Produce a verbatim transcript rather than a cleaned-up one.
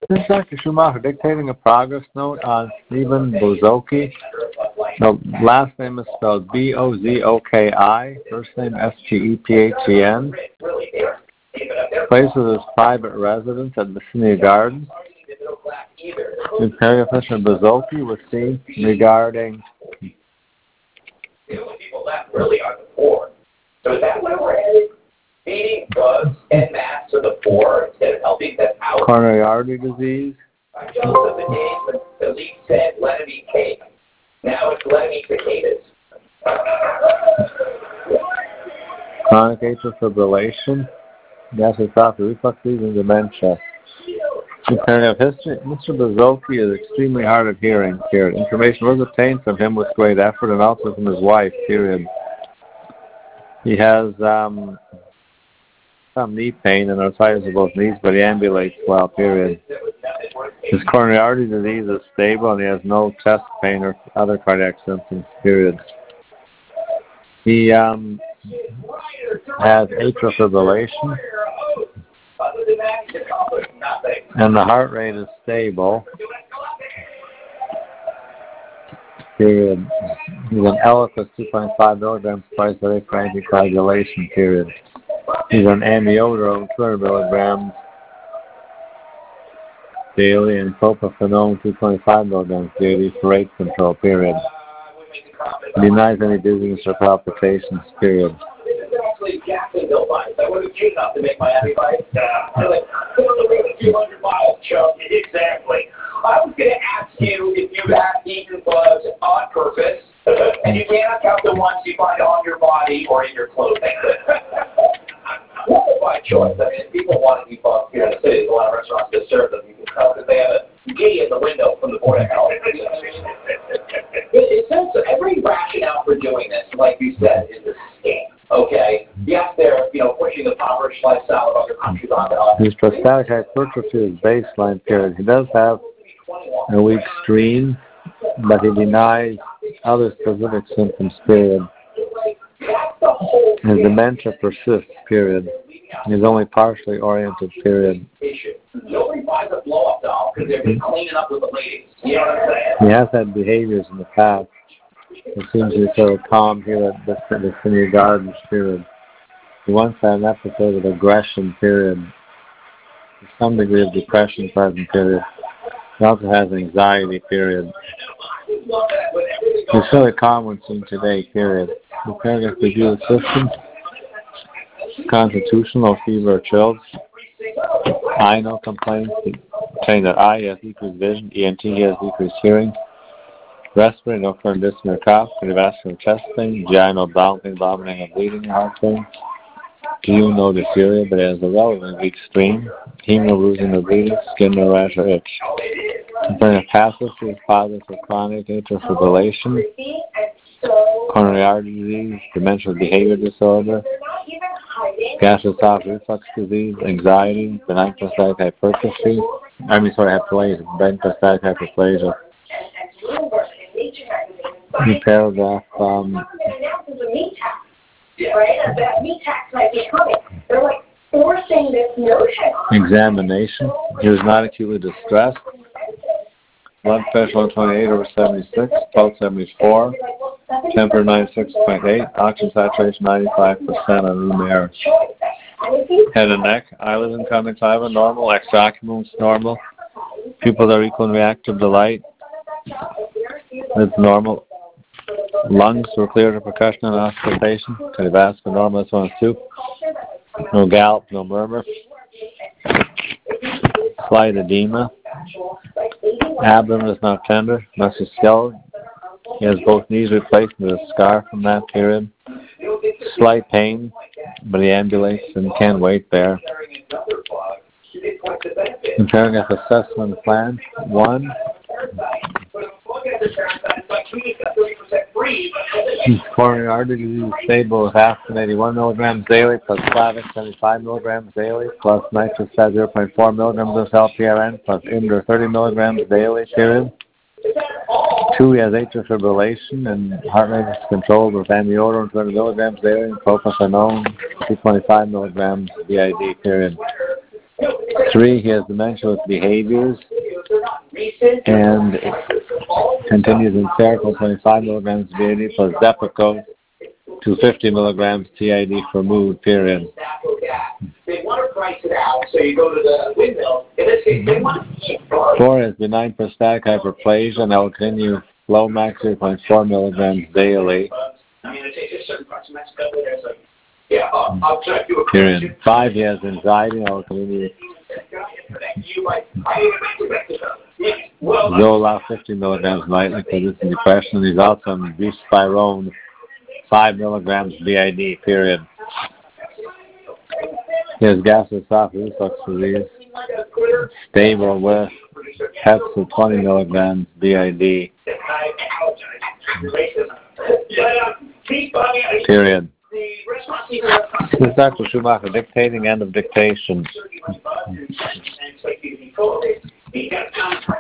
This is Doctor Schumacher dictating a progress note on Stephen Bozoki. The last name is spelled B O Z O K I, first name S G E P H E N. Places his private residence at Vicinity Gardens. Imperial Commissioner Bozoki was seen regarding people left really are the poor. So is that where we're headed? Feeding drugs en masse to the poor instead of helping them out? Coronary artery disease. I Joseph the days when the league said, let him eat cake. Now it's let him eat cicadas. Chronic atrial fibrillation. Gastroesophageal reflux disease and dementia. Comparative history. Mister Bozoki is extremely hard of hearing, period. Information was obtained from him with great effort and also from his wife, period. He has um, some knee pain and arthritis of both knees, but he ambulates well, period. His coronary artery disease is stable and he has no chest pain or other cardiac symptoms, period. He um, has atrial fibrillation. And the heart rate is stable. Period. He's an Eliquis two point five milligrams twice a day for anticoagulation. Period. He's an amiodarone two hundred milligrams daily and propafenone two point five milligrams daily for rate control. Period. He denies any dizziness or palpitations. Period. Actually, Jackson Nobody. I would have paid enough to make my happy life. They're like, put on the road a few hundred miles, Chuck. Exactly. I was going to ask you if you have eaten bugs on purpose, and you cannot count the ones you find on your body or in your clothing. Well, by choice. I mean, if people want to eat bugs here in the city, a lot of restaurants that serve them. You can tell because they have a G in the window from the Board of Health. It says that every rationale for doing this, like you said, is a scam. Okay. Yes, they're you know pushing the impoverished lifestyle of other countries onto us. His prostatic hypertrophy is baseline. Period. He does have a weak stream, but he denies other specific symptoms. Period. His dementia persists. Period. He's only partially oriented. Period. Nobody buys a blow-up doll because they're just cleaning up with the ladies. You know what I'm saying? He has had behaviors in the past. It seems to be sort of calm here at the Vicinity Gardens. Period. He once had an episode of aggression. Period. There's some degree of depression present. Period. He also has anxiety. Period. He's really calm when seen today. Period. The paragraph review of the system. Constitutional fever or chills. Eye no complaints. Saying that eye has decreased vision. E N T has decreased hearing. Respiratory, no current dyspnea or cough. Cardiovascular chest pain. G I, no bowel pain, vomiting, or bleeding, heart pain. G U, no dysuria, but it has a relatively weak stream. Heme, no bruising, no bleeding. Skin, no rash or itch. Comparing passive is positive for chronic atrial fibrillation. Coronary artery disease. Dementia behavior disorder. Gastroesophageal reflux disease. Anxiety. Benign prostatic hypertrophy. I mean, sorry, hyperplasia. Benign prostatic hyperplasia. The paragraph, um, examination. He was not acutely distressed. Blood pressure one twenty-eight over seventy-six, pulse seventy-four, temperature ninety-six point eight, oxygen saturation ninety-five percent on room air. Head and neck, eyelids and conjunctiva normal, exocular normal. Pupils are equal and reactive to light. It's normal. Lungs were clear to percussion and auscultation. Cardiovascular normal, this one is two. No gallop, no murmur. Slight edema. Abdomen is not tender. Musculoskeletal. He has both knees replaced with a scar from that period. Slight pain, but he ambulates and can wait there. In paragraph assessment plan one. Coronary artery disease stable with aspirin eighty-one milligrams daily plus Plavix seventy-five milligrams daily plus nitrostat zero point four milligrams of L P R N plus Imdur thirty milligrams daily. Period. Two, he has atrial fibrillation and heart rate is controlled with amiodarone two hundred milligrams daily and propafenone two hundred twenty-five milligrams B I D. Period. Three, he has dementia with behaviors and continues in Seroquel twenty-five milligrams B I D plus Depakote two hundred fifty milligrams T I D for mood, period. They want to price it out, so you go to the windmill. In this case, they want to keep going. Four is benign prostatic hyperplasia and L-continue Flomax three point four milligrams daily. I mean, it's just certain parts of Mexico where there's like, yeah, I'll, I'll try to do a period. Five, he has anxiety and L-continue Zoloft fifty milligrams nightly for this and depression. He's also on buspirone five milligrams B I D, period. He has gastroesophageal reflux disease, stable with Hepsa twenty milligrams B I D, period. This is Doctor Schumacher dictating, end of dictation.